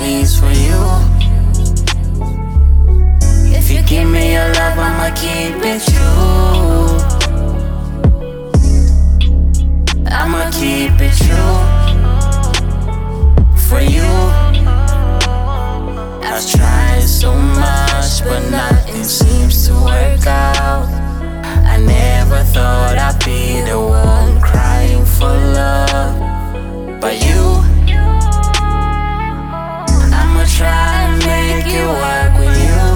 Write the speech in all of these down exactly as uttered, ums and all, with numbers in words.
sleeves for you. If you give me your love, I'ma keep it true. I'ma keep it true for you. I've tried so much, but nothing seems to work out. I never thought I'd be the one crying for love, but you, I'ma try and make it work with you,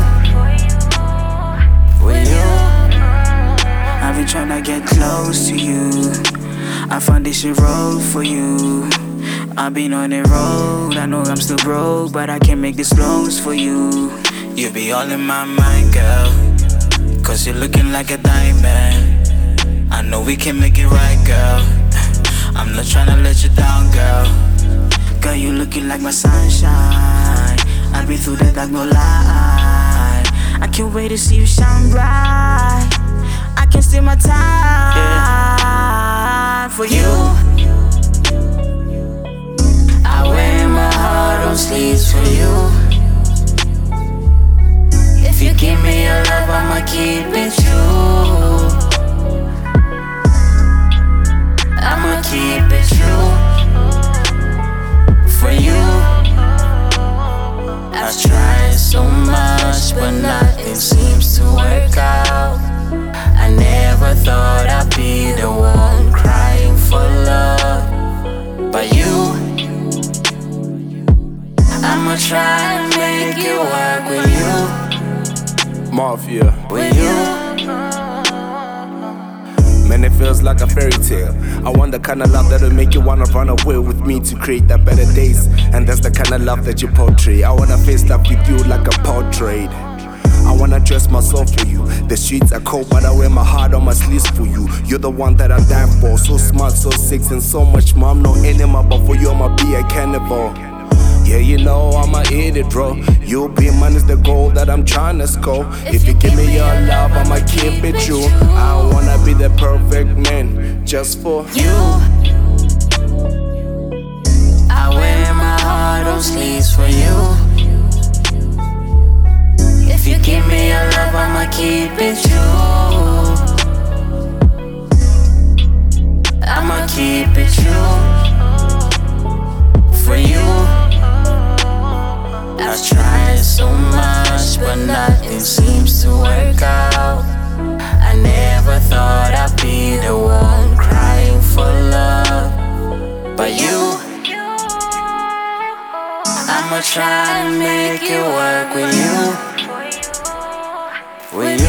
with you. I've been tryna get close to you. I found this shit road for you. I've been on the road, I know I'm still broke, but I can't make these loans for you. You be all in my mind, girl, cause you're looking like a diamond. I know we can make it right, girl. I'm not tryna let you down, girl. Girl, you looking like my sunshine. I've been through the dark, no lie. I can't wait to see you shine bright. I can't steal my time, yeah, for you. I wear my heart on sleeves for you. If you give me your love, I'ma keep it true. I'ma keep it true for you. I've tried so much, but nothing seems to work out. I never thought I'd be the one crying for love, but you, I'ma try and make it work with you. Mafia. With you. Man, it feels like a fairy tale. I want the kind of love that'll make you wanna run away with me to create that better days. And that's the kind of love that you portray. I wanna face life with you like a portrait. I wanna dress myself for you. The streets are cold, but I wear my heart on my sleeves for you. You're the one that I die for. So smart, so sick, and so much more. I'm no animal, but for you I'ma be a cannibal. Yeah, you know I'ma eat it, bro. You be mine is the goal that I'm trying to score. If you give me your love, I'ma keep it true. I wanna be the perfect man just for you. I wear my heart on sleeves for you. If you give me your love, I'ma keep it true. I'ma keep it true for you. I've tried so much, but nothing seems to work out. I never thought I'd be the one crying for love, but you, I'ma try and make it work with you, with you.